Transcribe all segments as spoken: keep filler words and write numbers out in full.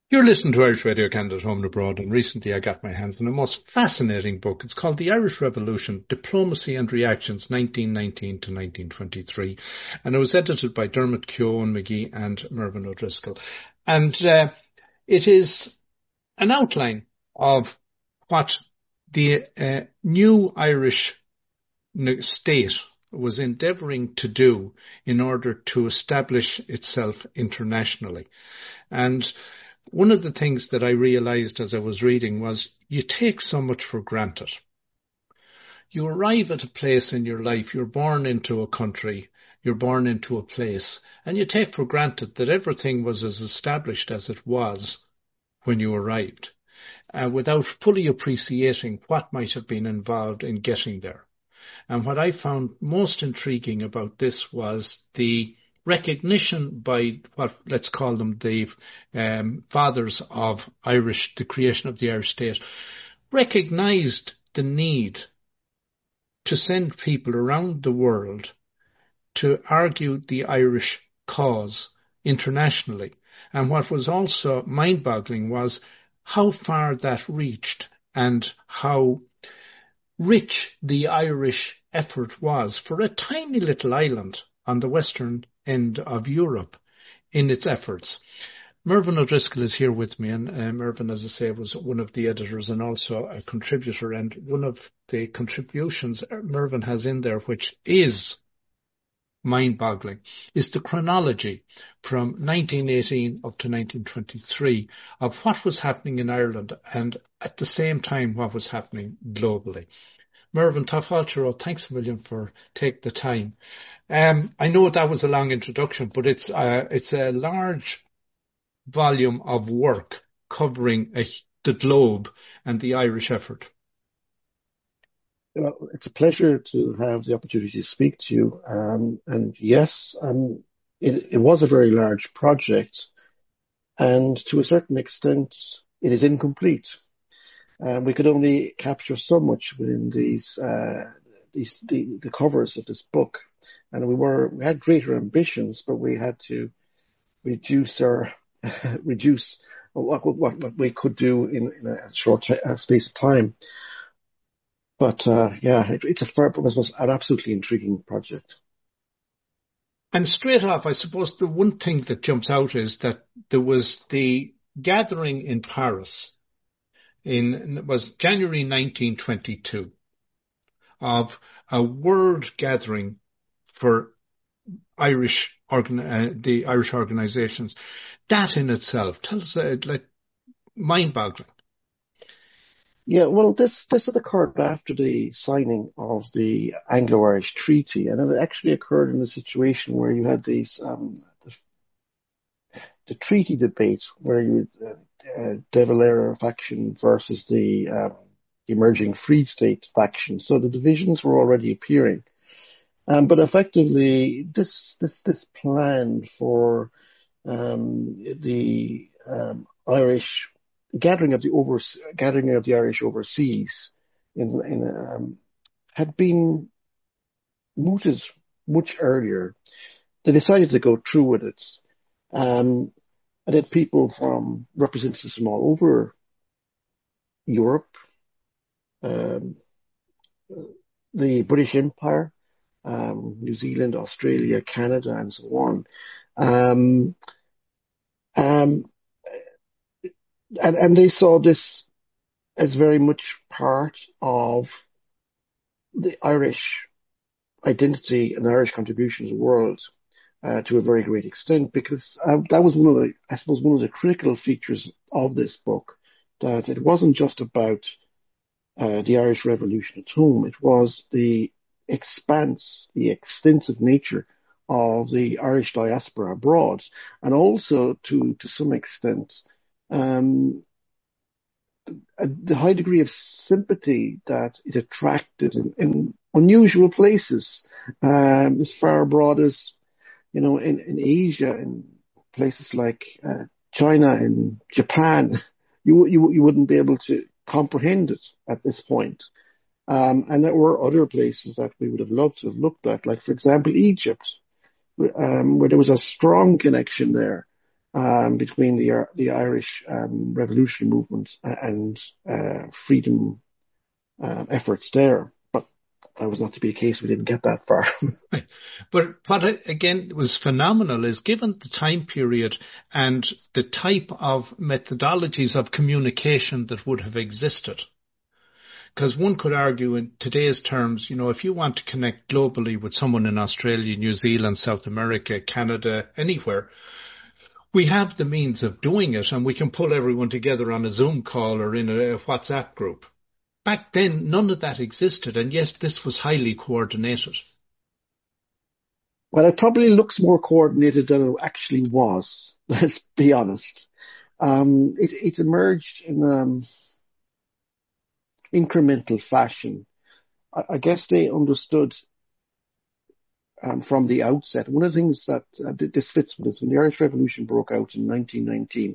You're listening to Irish Radio Canada Home and Abroad, and recently I got my hands on a most fascinating book. It's called The Irish Revolution, Diplomacy and Reactions, nineteen nineteen to nineteen twenty-three. And it was edited by Dermot Keoghan McGee and Mervyn O'Driscoll. And uh, it is an outline of what the uh, new Irish state was endeavouring to do in order to establish itself internationally. And one of the things that I realised as I was reading was you take so much for granted. You arrive at a place in your life, you're born into a country, you're born into a place, and you take for granted that everything was as established as it was when you arrived, uh, without fully appreciating what might have been involved in getting there. And what I found most intriguing about this was the recognition by what, let's call them the um, fathers of Irish, the creation of the Irish state, recognised the need to send people around the world to argue the Irish cause internationally. And what was also mind-boggling was how far that reached and how rich the Irish effort was for a tiny little island on the western end of Europe in its efforts. Mervyn O'Driscoll is here with me, and uh, Mervyn, as I say, was one of the editors and also a contributor, and one of the contributions Mervyn has in there, which is mind-boggling, is the chronology from nineteen eighteen up to nineteen twenty-three of what was happening in Ireland and at the same time what was happening globally. Mervyn, Tafalchero, thanks a million for taking the time. Um, I know that was a long introduction, but it's uh, it's a large volume of work covering a, the globe and the Irish effort. Well, it's a pleasure to have the opportunity to speak to you. Um, and yes, um, it, it was a very large project, and to a certain extent, it is incomplete. Um, we could only capture so much within these, uh, these the, the covers of this book, and we were we had greater ambitions, but we had to reduce our reduce what, what what we could do in, in a short t- uh, space of time. But uh, yeah, it, it's a fair, it was an absolutely intriguing project. And straight off, I suppose the one thing that jumps out is that there was the gathering in Paris in was January nineteen twenty-two of a world gathering for Irish organ, uh, the Irish organisations. That in itself tells uh, like mind-boggling. Yeah, well, this this had occurred after the signing of the Anglo-Irish Treaty, and it actually occurred in a situation where you had these um, the, the treaty debate, where you uh, uh, De Valera faction versus the um, emerging Free State faction. So the divisions were already appearing, um, but effectively, this this this plan for um, the um, Irish gathering of the over gathering of the Irish overseas in, in um, had been mooted much earlier. They decided to go through with it, um, and had people from representatives from all over Europe, um, the British Empire, um, New Zealand, Australia, Canada, and so on. Um, um, And, and they saw this as very much part of the Irish identity and the Irish contribution to the world uh, to a very great extent, because uh, that was one of the, I suppose, one of the critical features of this book, that it wasn't just about uh, the Irish Revolution at home, it was the expanse, the extensive nature of the Irish diaspora abroad, and also to, to some extent, Um, a, the high degree of sympathy that it attracted in, in unusual places, um, as far abroad as, you know, in, in Asia, in places like uh, China and Japan, you, you you wouldn't be able to comprehend it at this point. Um, and there were other places that we would have loved to have looked at, like, for example, Egypt, um, where there was a strong connection there um, between the the Irish um, Revolution movement and uh, freedom uh, efforts there. But that was not to be the case. We didn't get that far. Right. But what again was phenomenal is given the time period and the type of methodologies of communication that would have existed. Because one could argue in today's terms, you know, if you want to connect globally with someone in Australia, New Zealand, South America, Canada, anywhere, we have the means of doing it and we can pull everyone together on a Zoom call or in a WhatsApp group. Back then, none of that existed. And yes, this was highly coordinated. Well, it probably looks more coordinated than it actually was. Let's be honest. Um, it, it emerged in um, incremental fashion. I, I guess they understood um, from the outset. One of the things that uh, this fits with this, when the Irish Revolution broke out in nineteen nineteen,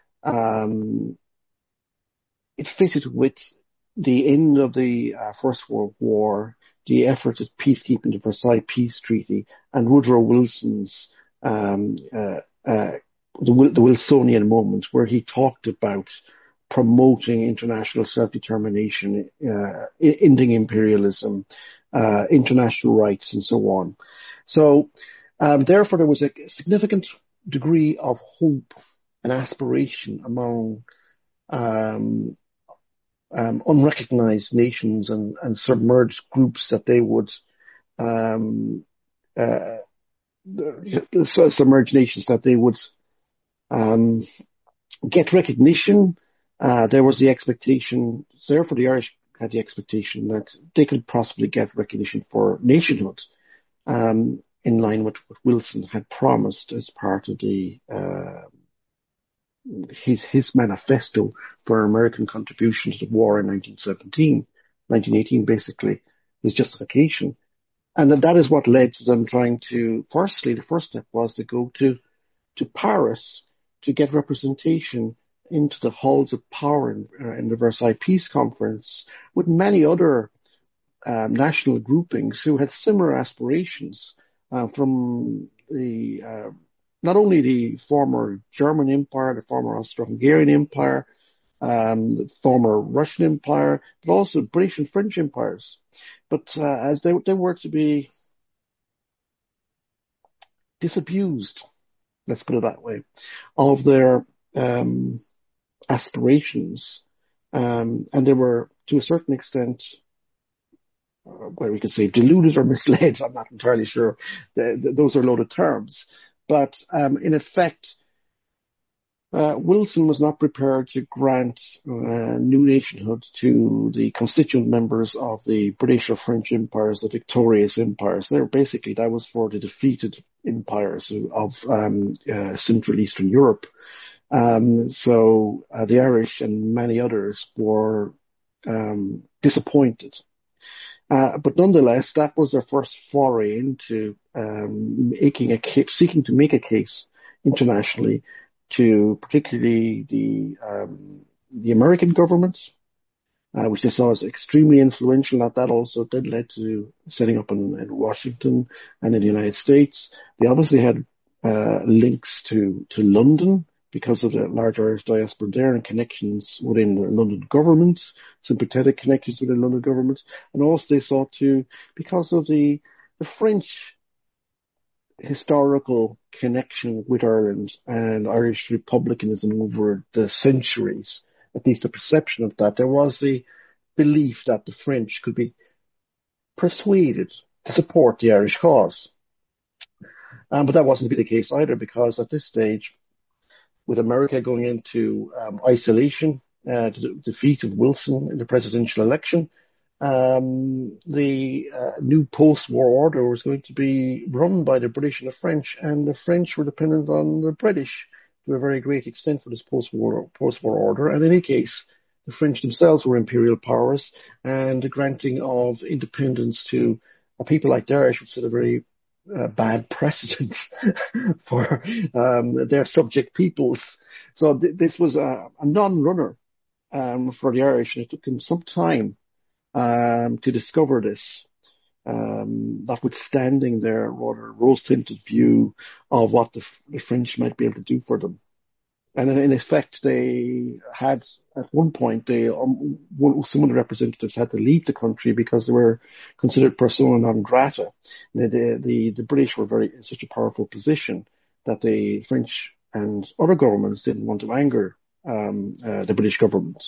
um, it fitted with the end of the uh, First World War, the efforts at peacekeeping, the Versailles Peace Treaty, and Woodrow Wilson's um, uh, uh, the, the Wilsonian moment, where he talked about promoting international self-determination, uh, ending imperialism, uh, international rights, and so on. So, um, therefore, there was a significant degree of hope and aspiration among um, um, unrecognized nations and, and submerged groups that they would um, uh, submerged nations that they would um, get recognition. Uh, there was the expectation, therefore the Irish had the expectation that they could possibly get recognition for nationhood, um, in line with what Wilson had promised as part of the uh, his his manifesto for American contribution to the war in nineteen seventeen, nineteen eighteen, basically, his justification. And that is what led to them trying to, firstly, the first step was to go to, to Paris to get representation into the halls of power in, uh, in the Versailles Peace Conference with many other um, national groupings who had similar aspirations uh, from the uh, not only the former German Empire, the former Austro-Hungarian Empire, um, the former Russian Empire, but also British and French empires. But uh, as they they were to be disabused, let's put it that way, of their um, aspirations, um, and they were to a certain extent, uh, where we could say deluded or misled. I'm not entirely sure. The, the, those are loaded terms, but um, in effect, Uh, Wilson was not prepared to grant uh, new nationhood to the constituent members of the British or French empires, the victorious empires. They were basically, that was for the defeated empires of um, uh, Central Eastern Europe. Um, so uh, the Irish and many others were um, disappointed. Uh, but nonetheless, that was their first foray into um, making a case, seeking to make a case internationally to particularly the um, the American government, uh, which they saw as extremely influential. That that also did lead to setting up in, in Washington and in the United States. They obviously had uh, links to to London because of the large Irish diaspora there and connections within the London government, sympathetic connections within the London government, and also they sought to, because of the the French historical connection with Ireland and Irish republicanism over the centuries, at least the perception of that, there was the belief that the French could be persuaded to support the Irish cause. Um, but that wasn't to be the case either, because at this stage, with America going into um, isolation, uh, the defeat of Wilson in the presidential election, Um, the uh, new post-war order was going to be run by the British and the French, and the French were dependent on the British to a very great extent for this post-war post-war order. And in any case, the French themselves were imperial powers, and the granting of independence to a people like the Irish would set a very uh, bad precedent for um, their subject peoples. So th- this was a, a non-runner um, for the Irish, and it took them some time Um, to discover this. um, notwithstanding their rather rose-tinted view of what the, the French might be able to do for them. And in, in effect, they had, at one point, they um, one, some of the representatives had to leave the country because they were considered persona non grata. The, the, the, the British were very in such a powerful position that the French and other governments didn't want to anger um, uh, the British government.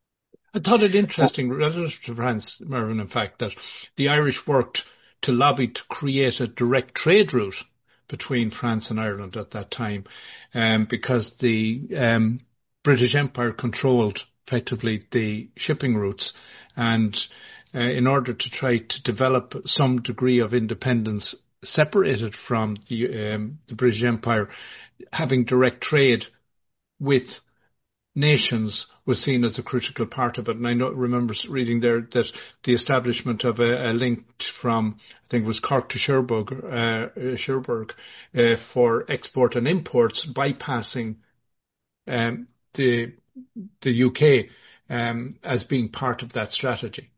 I thought it interesting, relative to France, Mervyn, in fact, that the Irish worked to lobby to create a direct trade route between France and Ireland at that time, um, because the um, British Empire controlled effectively the shipping routes, and uh, in order to try to develop some degree of independence separated from the, um, the British Empire, having direct trade with nations was seen as a critical part of it. And I know, remember reading there that the establishment of a, a link from, I think it was Cork to Cherbourg, uh, Cherbourg uh, for export and imports, bypassing um, the the U K um, as being part of that strategy.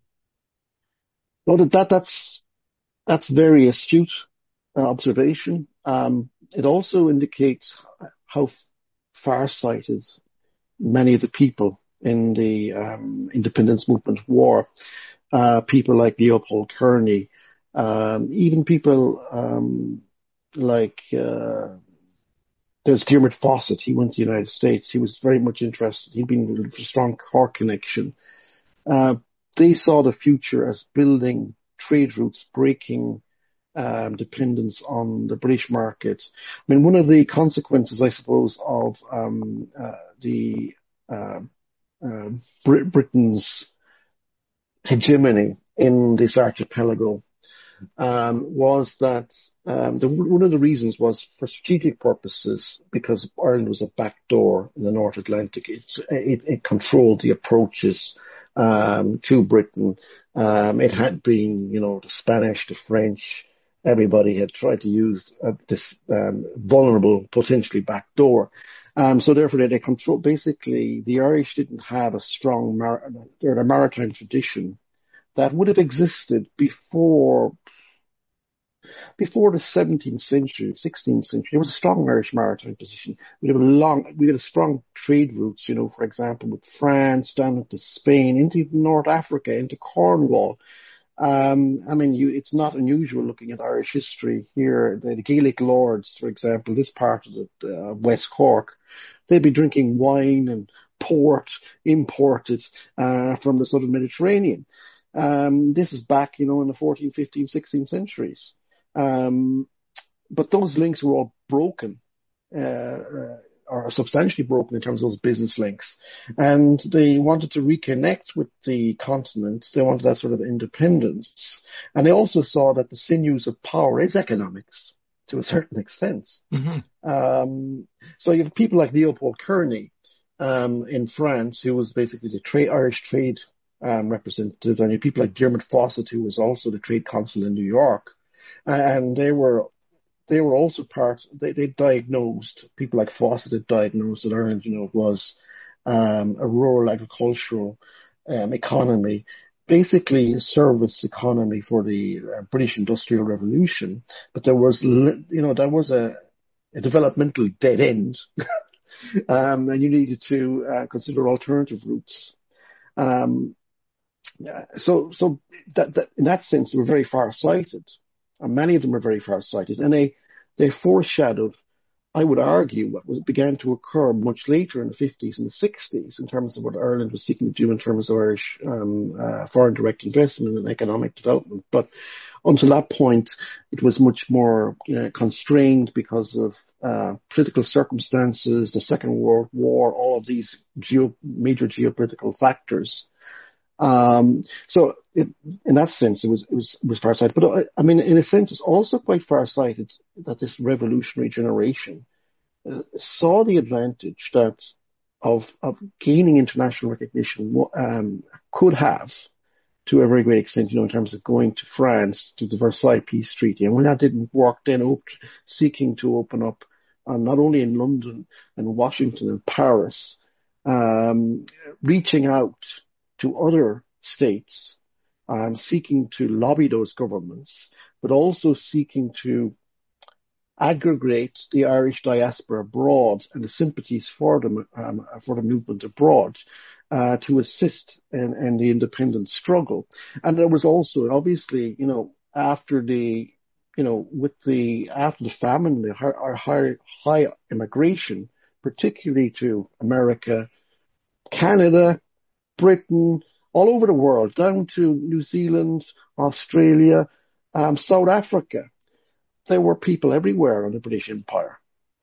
Well, that that's that's very astute uh, observation. Um, it also indicates how far-sighted many of the people in the um, independence movement war, uh, people like Leopold Kearney, um, even people um, like uh, there's Diarmaid Fawcett. He went to the United States. He was very much interested. He'd been with a strong Cork connection. Uh, they saw the future as building trade routes, breaking um, dependence on the British market. I mean, one of the consequences, I suppose, of um, uh, the uh, uh, Brit- Britain's hegemony in this archipelago um, was that um, the, one of the reasons was for strategic purposes, because Ireland was a backdoor in the North Atlantic. It's, it, it controlled the approaches um, to Britain. Um, it had been, you know, the Spanish, the French. Everybody had tried to use uh, this um, vulnerable, potentially backdoor. Um, so therefore, they, they control. Basically, the Irish didn't have a strong mar- a maritime tradition that would have existed before before the seventeenth century, sixteenth century. There was a strong Irish maritime position. We had a long, we had a strong trade routes. You know, for example, with France down into Spain, into North Africa, into Cornwall. Um, I mean, you, it's not unusual looking at Irish history here. The, the Gaelic lords, for example, this part of the, uh, West Cork, they'd be drinking wine and port imported uh, from the southern Mediterranean. Um, this is back, you know, in the fourteenth, fifteenth, sixteenth centuries. Um, but those links were all broken. Uh, uh, or substantially broken in terms of those business links. And they wanted to reconnect with the continent. They wanted that sort of independence. And they also saw that the sinews of power is economics to a certain extent. Mm-hmm. Um, so you have people like Leopold Kearney um, in France, who was basically the tra- Irish trade um, representative. And you have people like Diarmaid Fawcett, who was also the trade consul in New York. And they were They were also part, they, they diagnosed, people like Fawcett had diagnosed that Ireland, you know, was um, a rural agricultural um, economy, basically a service economy for the uh, British Industrial Revolution. But there was, you know, there was a, a developmental dead end, um, and you needed to uh, consider alternative routes. Um, so, so that, that, in that sense, they were very far-sighted. And many of them were very far-sighted, and they, they foreshadowed, I would argue, what was, began to occur much later in the fifties and the sixties in terms of what Ireland was seeking to do in terms of Irish um, uh, foreign direct investment and economic development. But until that point, it was much more you know, constrained because of uh, political circumstances, the Second World War, all of these geo- major geopolitical factors. Um, so it, in that sense, it was, it was, it was far-sighted. But I, I mean, in a sense, it's also quite far-sighted that this revolutionary generation uh, saw the advantage that of, of gaining international recognition um, could have to a very great extent, you know, in terms of going to France to the Versailles Peace Treaty. And when that didn't work, then op- seeking to open up uh, not only in London and Washington and Paris, um, reaching out to other states um, seeking to lobby those governments, but also seeking to aggregate the Irish diaspora abroad and the sympathies for the, um, for the movement abroad uh, to assist in, in the independence struggle. And there was also, obviously, you know, after the, you know, with the, after the famine, the high, high, high immigration, particularly to America, Canada, Britain, all over the world, down to New Zealand, Australia, um, South Africa. There were people everywhere in the British Empire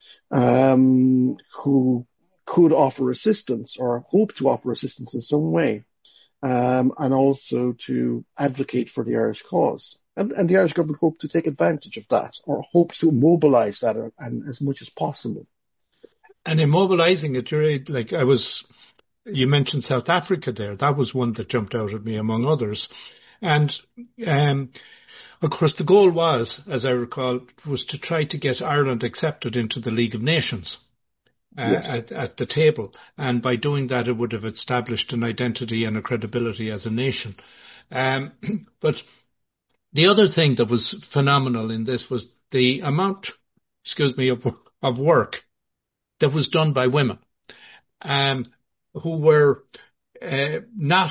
um, who could offer assistance or hope to offer assistance in some way, um, and also to advocate for the Irish cause. And, and the Irish government hoped to take advantage of that, or hoped to mobilise that or, and as much as possible. And in mobilising it, you're, like I was, you mentioned South Africa there. That was one that jumped out at me among others. And um, of course, the goal was, as I recall, was to try to get Ireland accepted into the League of Nations uh, yes. at, at the table. And by doing that, it would have established an identity and a credibility as a nation. Um, but the other thing that was phenomenal in this was the amount, excuse me, of, of work that was done by women um, who were uh, not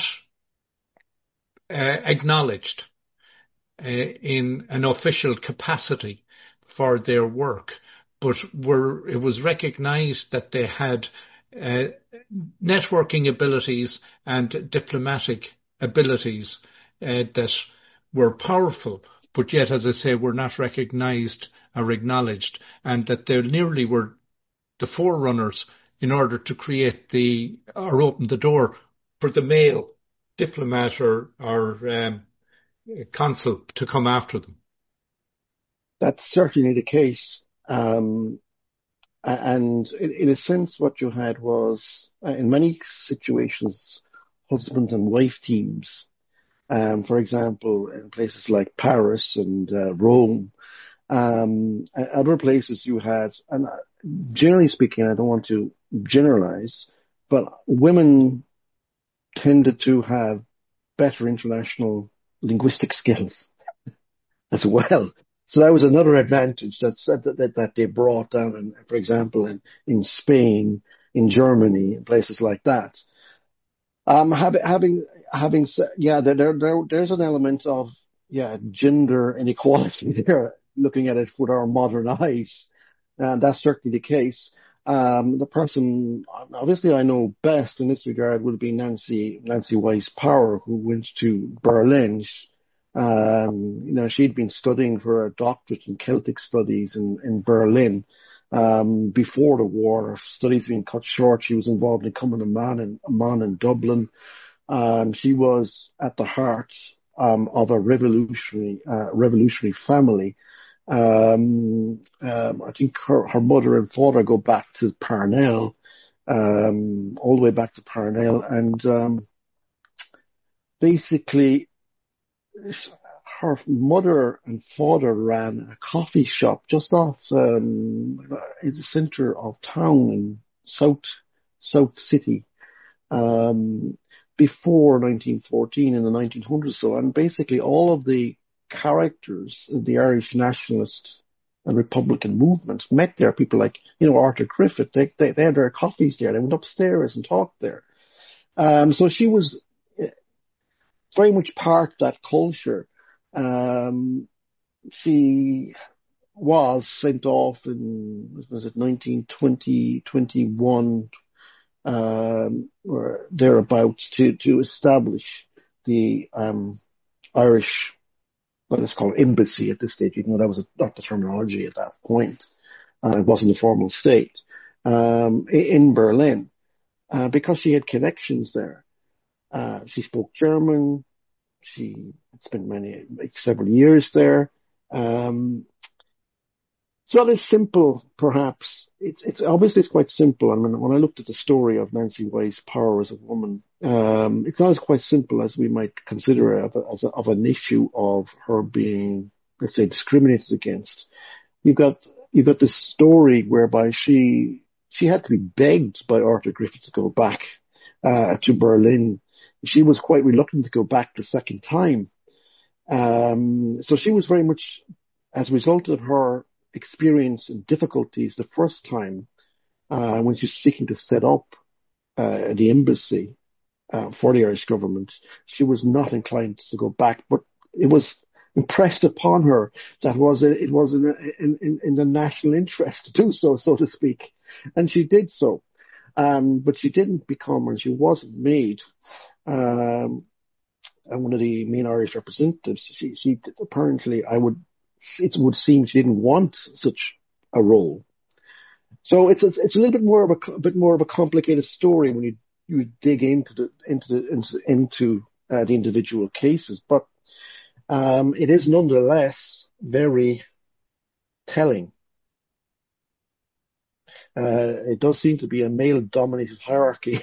uh, acknowledged uh, in an official capacity for their work, but were it was recognized that they had uh, networking abilities and diplomatic abilities uh, that were powerful, but yet, as I say, were not recognized or acknowledged, and that they nearly were the forerunners in order to create the or open the door for the male diplomat or, or um, consul to come after them. That's certainly the case. Um, and in, in a sense, what you had was, uh, in many situations, husband and wife teams. Um, for example, in places like Paris and uh, Rome, um, and other places you had, and generally speaking, I don't want to generalize, but women tended to have better international linguistic skills as well. So that was another advantage that that, that they brought down, in, for example, in, in Spain, in Germany, in places like that. Um, having, having, having, yeah, there, there, there's an element of, yeah, gender inequality there, looking at it with our modern eyes. And that's certainly the case. Um, the person, obviously I know best in this regard would be Nancy, Nancy Weiss Power, who went to Berlin. Um, you know, she'd been studying for a doctorate in Celtic studies in, in Berlin. Um, before the war, her studies being cut short, she was involved in Cumann na mBan in, Amman in Dublin. Um, she was at the heart, um, of a revolutionary, uh, revolutionary family. Um, um, I think her, her mother and father go back to Parnell, um, all the way back to Parnell, and um, basically her mother and father ran a coffee shop just off um, in the centre of town in South South City um, before nineteen fourteen in the nineteen hundreds. So, and basically all of the characters in the Irish nationalist and Republican movement met there. People like, you know, Arthur Griffith, they, they, they had their coffees there. They went upstairs and talked there. Um, so she was very much part of that culture. Um, she was sent off in, was it nineteen twenty, twenty-one, um, or thereabouts to, to establish the, um, Irish, well, let's call it embassy at this stage, even though that was a, not the terminology at that point. Uh, it wasn't a formal state, um, in Berlin, uh, because she had connections there. Uh, she spoke German. She spent many, like several years there. Um, it's not as simple, perhaps. It's, it's obviously it's quite simple. I mean, when I looked at the story of Nancy Weiss Power as a woman, um, it's not as quite simple as we might consider it as, a, of an issue of her being, let's say, discriminated against. You've got you've got this story whereby she she had to be begged by Arthur Griffith to go back uh, to Berlin she was quite reluctant to go back the second time. Um, so she was very much, as a result of her experience and difficulties the first time, uh, when she was seeking to set up uh, the embassy uh, for the Irish government, she was not inclined to go back. But it was impressed upon her that was a, it was in, in, in, in the national interest to do so, so to speak, and she did so. Um, but she didn't become, and she wasn't made, um, one of the main Irish representatives. She, she apparently, I would, it would seem she didn't want such a role. So it's it's, it's a little bit more of a, a bit more of a complicated story when you you dig into the into the into, into uh, the individual cases, but um, it is nonetheless very telling. Uh, it does seem to be a male-dominated hierarchy.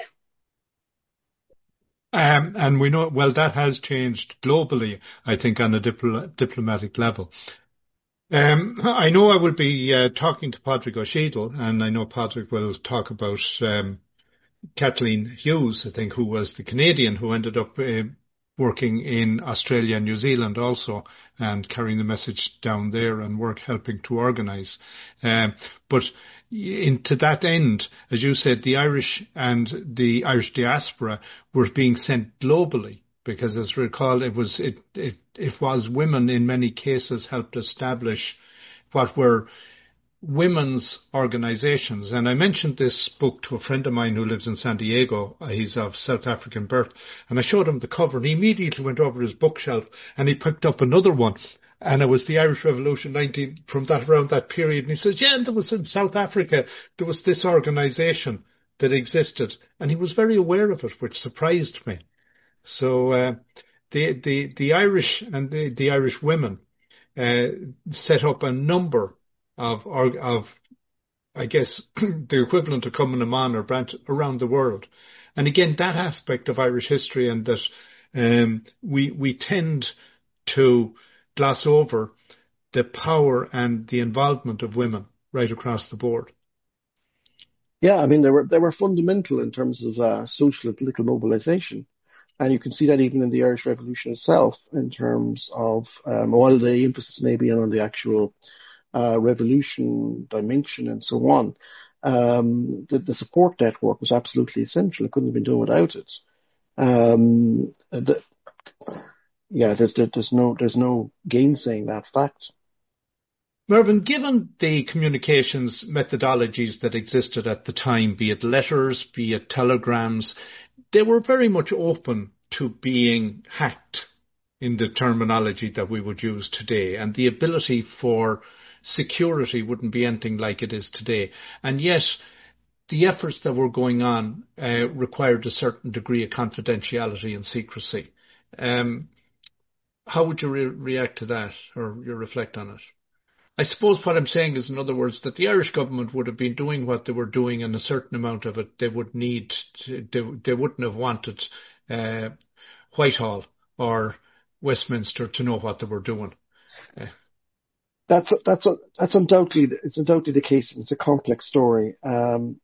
Um, and we know, well, that has changed globally, I think, on a dipl- diplomatic level. Um, I know I will be uh, talking to Padraig O'Sheadle, and I know Padraig will talk about um, Kathleen Hughes, I think, who was the Canadian who ended up uh, working in Australia and New Zealand also, and carrying the message down there and work helping to organise. Um, but in, to that end, as you said, the Irish and the Irish diaspora were being sent globally, because as recall, it was it it it was women in many cases helped establish what were women's organizations. And I mentioned this book to a friend of mine who lives in San Diego. He's of South African birth. And I showed him the cover, and he immediately went over his bookshelf and he picked up another one. And it was the Irish Revolution nineteen from that around that period. And he says, yeah, and there was in South Africa, there was this organization that existed. And he was very aware of it, which surprised me. So uh, the, the, the Irish and the, the Irish women uh, set up a number of, of, I guess, the equivalent of Cumann na mBan or branch around the world. And again, that aspect of Irish history, and that um, we we tend to gloss over the power and the involvement of women right across the board. Yeah, I mean, they were they were fundamental in terms of uh, social and political mobilization. And you can see that even in the Irish Revolution itself, in terms of, um, while the emphasis may be on the actual Uh, revolution dimension and so on, um, the, the support network was absolutely essential. It couldn't have been done without it. Um, the, yeah, there's there's no there's no gainsaying that fact. Mervyn, given the communications methodologies that existed at the time, be it letters, be it telegrams, they were very much open to being hacked in the terminology that we would use today, and the ability for security wouldn't be anything like it is today. And yet, the efforts that were going on uh, required a certain degree of confidentiality and secrecy. Um, how would you re- react to that, or you reflect on it? I suppose what I'm saying is, in other words, that the Irish government would have been doing what they were doing, and a certain amount of it they would need to, they, they wouldn't have wanted uh, Whitehall or Westminster to know what they were doing. Uh, That's that's that's undoubtedly it's undoubtedly the case. It's a complex story. Um,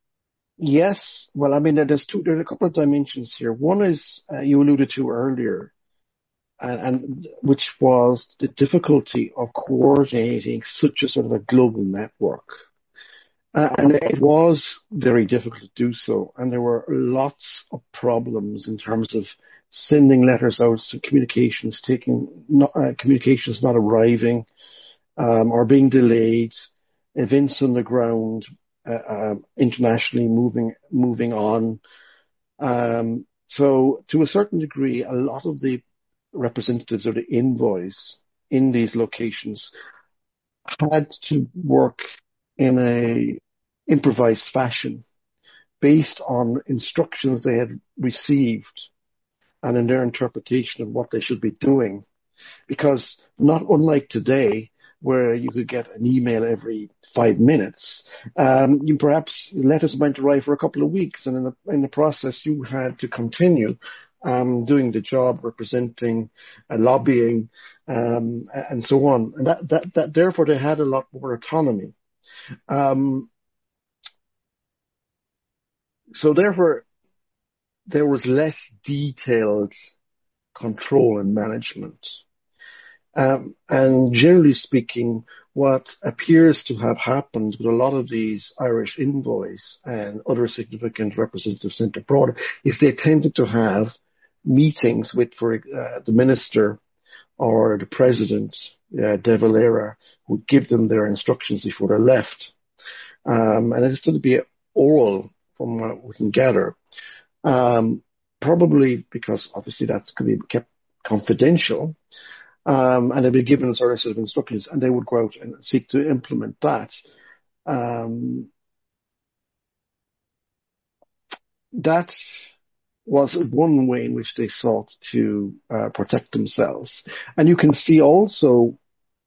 yes, well, I mean, there's two. There's a couple of dimensions here. One is uh, you alluded to earlier, and, and which was the difficulty of coordinating such a sort of a global network. Uh, and it was very difficult to do so, and there were lots of problems in terms of sending letters out, so communications taking not, uh, communications not arriving. Um, are being delayed, events on the ground, uh, uh, internationally moving moving on. Um, so, to a certain degree, a lot of the representatives of the envoys in these locations had to work in a improvised fashion based on instructions they had received and in their interpretation of what they should be doing. Because not unlike today, where you could get an email every five minutes, um, you perhaps letters might arrive for a couple of weeks, and in the in the process, you had to continue um, doing the job, representing, uh, lobbying, um, and so on. And that, that that therefore they had a lot more autonomy. Um, so therefore, there was less detailed control and management. Um, and generally speaking, what appears to have happened with a lot of these Irish envoys and other significant representatives sent abroad is they tended to have meetings with for, uh, the minister or the president, uh, De Valera, who would give them their instructions before they left. Um, and it is to be oral, from what we can gather. Um, probably because obviously that could be kept confidential. Um, and they'd be given a sort of, sort of instructions, and they would go out and seek to implement that. Um, that was one way in which they sought to uh, protect themselves. And you can see also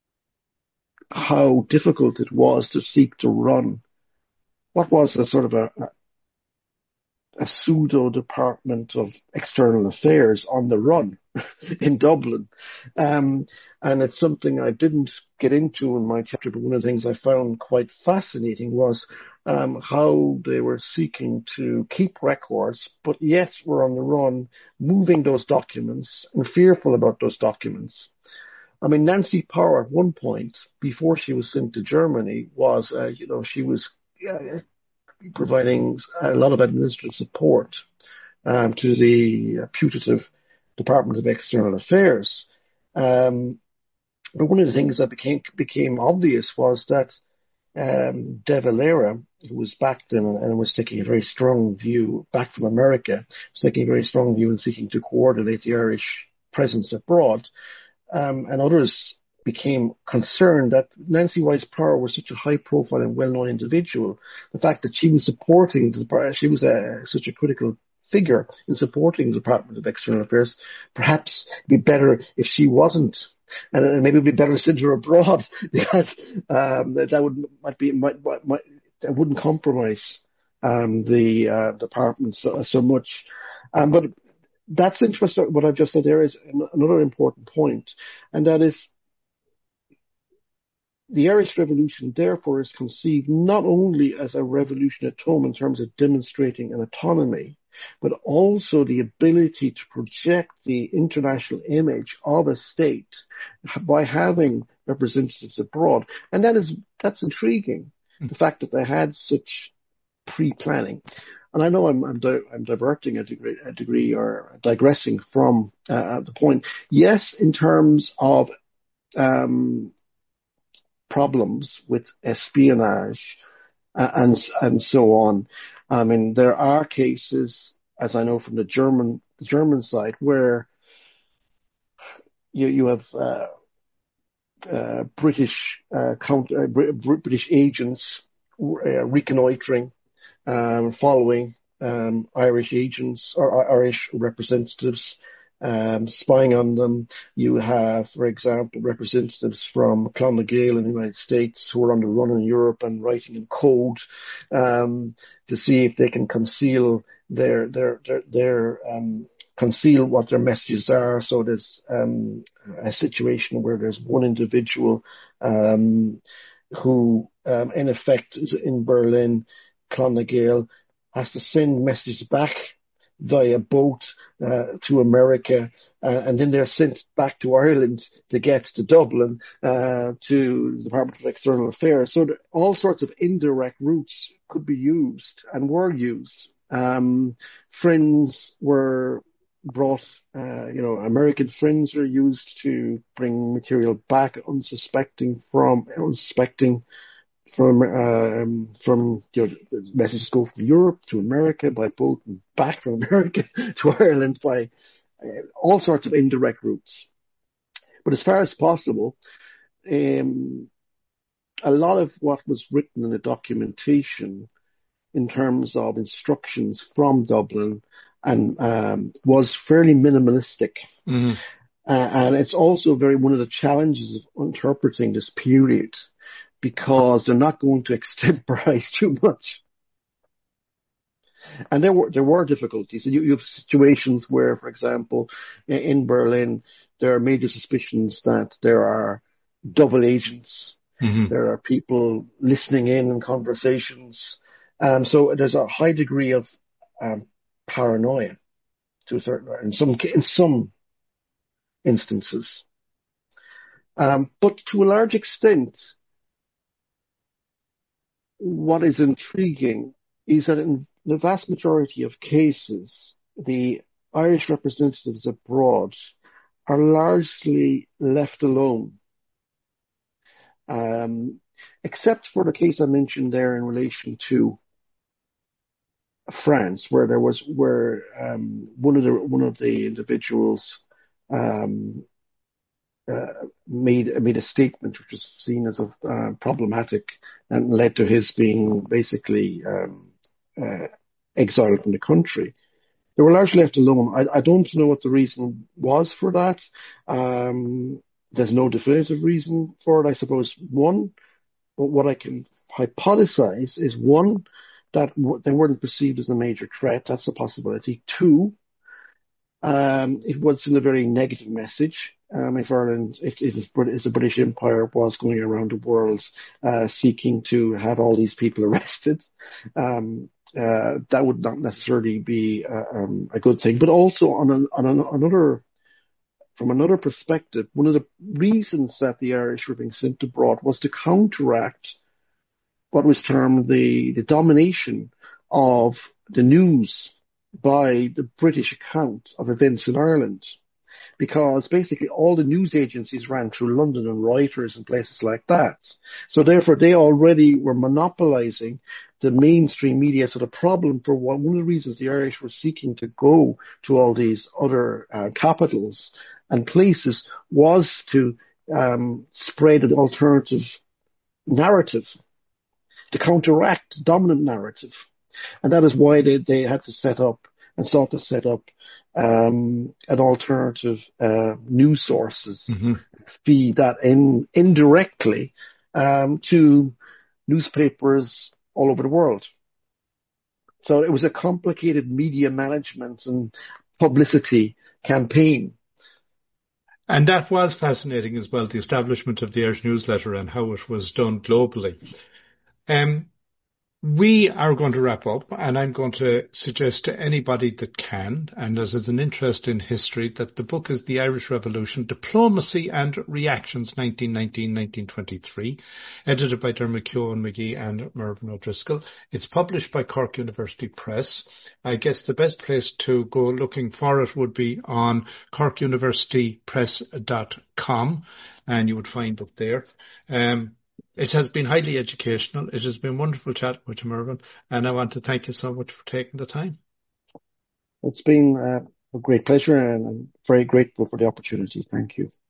how difficult it was to seek to run what was a sort of a, a pseudo Department of External Affairs on the run in Dublin. Um, and it's something I didn't get into in my chapter, but one of the things I found quite fascinating was um, how they were seeking to keep records, but yet were on the run, moving those documents and fearful about those documents. I mean, Nancy Power at one point, before she was sent to Germany, was, uh, you know, she was uh, providing a lot of administrative support um, to the uh, putative Department of External Affairs. Um, but one of the things that became became obvious was that um, De Valera, who was back then and was taking a very strong view, back from America, was taking a very strong view in seeking to coordinate the Irish presence abroad, um, and others became concerned that Nancy Wise Power was such a high-profile and well-known individual. The fact that she was supporting, the, she was a, such a critical figure in supporting the Department of External Affairs, perhaps it'd be better if she wasn't, and maybe it'd be better to send her abroad because um, that would might be might, might that wouldn't compromise um, the uh, department so, so much. Um, but that's interesting. What I've just said there is another important point, and that is, the Irish Revolution, therefore, is conceived not only as a revolution at home in terms of demonstrating an autonomy, but also the ability to project the international image of a state by having representatives abroad. And that is, that's intriguing, mm. the fact that they had such pre-planning. And I know I'm, I'm, di- I'm diverting a degree, a degree or digressing from uh, the point. Yes, in terms of um, problems with espionage uh, and and so on. I mean, there are cases, as I know from the German the German side, where you you have uh, uh, British uh, count, uh, British agents uh, reconnoitering, um, following um, Irish agents or Irish representatives. Um, spying on them. You have, for example, representatives from Clon Gael in the United States who are on the run in Europe and writing in code um, to see if they can conceal their their their, their um, conceal what their messages are. So there's um, a situation where there's one individual um, who, um, in effect, is in Berlin, Clon Gael, has to send messages back via boat uh, to America, uh, and then they're sent back to Ireland to get to Dublin uh, to the Department of External Affairs. So there, all sorts of indirect routes could be used and were used. Um, friends were brought, uh, you know, American friends were used to bring material back, unsuspecting from unsuspecting. From um, from you know, the messages go from Europe to America by boat and back from America to Ireland by uh, all sorts of indirect routes. But as far as possible, um, a lot of what was written in the documentation in terms of instructions from Dublin and um, was fairly minimalistic. Mm-hmm. Uh, and it's also very one of the challenges of interpreting this period, because they're not going to extemporize too much. And there were there were difficulties. You, you have situations where, for example, in Berlin, there are major suspicions that there are double agents. Mm-hmm. There are people listening in on conversations. Um, so there's a high degree of um, paranoia. to a certain, in some in some instances. Um, but to a large extent, what is intriguing is that in the vast majority of cases, the Irish representatives abroad are largely left alone, um, except for the case I mentioned there in relation to France, where there was where um, one of the one of the individuals um, uh, made made a statement which was seen as a, uh, problematic and led to his being basically um, uh, exiled from the country. They were largely left alone. I, I don't know what the reason was for that. Um, there's no definitive reason for it. I suppose one, but what I can hypothesize is one, that w- they weren't perceived as a major threat. That's a possibility. Two, um, it was in a very negative message. Um, if Ireland, if, if, if the British Empire was going around the world uh, seeking to have all these people arrested, um, uh, that would not necessarily be uh, um, a good thing. But also on, an, on an, another, from another perspective, one of the reasons that the Irish were being sent abroad was to counteract what was termed the, the domination of the news by the British account of events in Ireland. Because basically all the news agencies ran through London and Reuters and places like that. So therefore they already were monopolizing the mainstream media. So the problem for one, one of the reasons the Irish were seeking to go to all these other uh, capitals and places was to um, spread an alternative narrative, to counteract dominant narrative. And that is why they, they had to set up and sought to set up um, an alternative uh, news sources, Mm-hmm. feed that in indirectly um, to newspapers all over the world. So it was a complicated media management and publicity campaign. And that was fascinating as well, the establishment of the Irish newsletter and how it was done globally. Um, We are going to wrap up, and I'm going to suggest to anybody that can, and that has an interest in history, that the book is The Irish Revolution, Diplomacy and Reactions, nineteen nineteen to nineteen twenty-three, edited by Dermot Keoghan Magee and Mervyn O'Driscoll. It's published by Cork University Press. I guess the best place to go looking for it would be on cork university press dot com, and you would find it there. Um, It has been highly educational. It has been wonderful chatting with you, Mervyn, and I want to thank you so much for taking the time. It's been uh, a great pleasure, and I'm very grateful for the opportunity. Thank you.